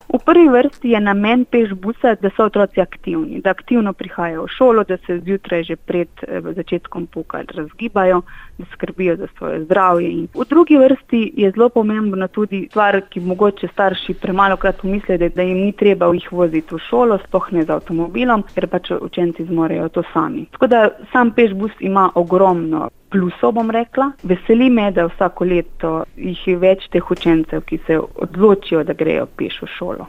V prvi vrsti je namen pešbusa, da so otroci aktivni, da aktivno prihajajo v šolo, da se zjutraj že pred začetkom pouka razgibajo, da skrbijo za svoje zdravje. In v drugi vrsti je zelo pomembna tudi stvar, ki mogoče starši premalokrat pomislijo, da jim ni treba jih voziti v šolo, sploh ne z avtomobilom, ker pač učenci zmorejo to sami. Tako da sam pešbus ima ogromno plusov, bom rekla. Veseli me, da vsako leto jih je več teh učencev, ki se odločijo, da grejo peš v šolo.